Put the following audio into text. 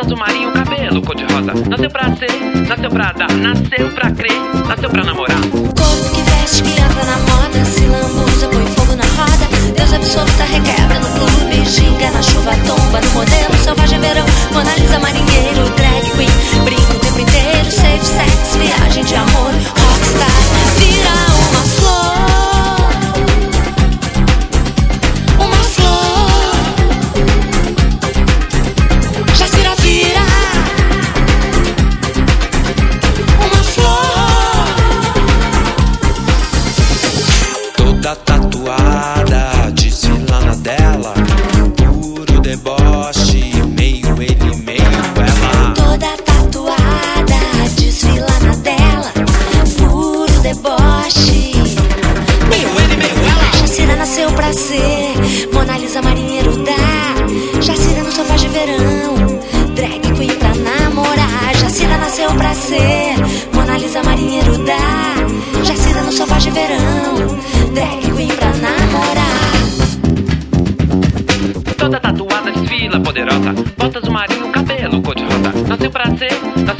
botas azul marinho, cabelo cor-de-rosa. Nasceu pra ser, nasceu pra dar, nasceu pra crer, nasceu pra namorar. Corpo que veste, que anda na moda, se lambuza, põe fogo na roda. Deus absoluta, requebra no clube, ginga na chuva, tomba no modelo, selvagem verão, Mona Lisa, marinheiro, drag queen, brinco o tempo inteiro, safe sex, viagem de amor, rockstar, vira uma flor, uma flor, Jacira vira uma flor, toda tatuada, desfilando dela, puro deboche, meio ele, meio ela. toda tatuada, desfila na dela, puro deboche, Meio ele, meio ela. Jacira nasceu pra ser Mona Lisa, marinheiro da Jacira no sofá de verão, drag queen pra namorar. Jacira nasceu pra ser Mona Lisa, marinheiro da Jacira no sofá de verão, drag queen pra namorar. Toda tatuada, desfila, poderosa. Botas azul marinho, cabelo cor-de-rosa. Nasceu pra ser,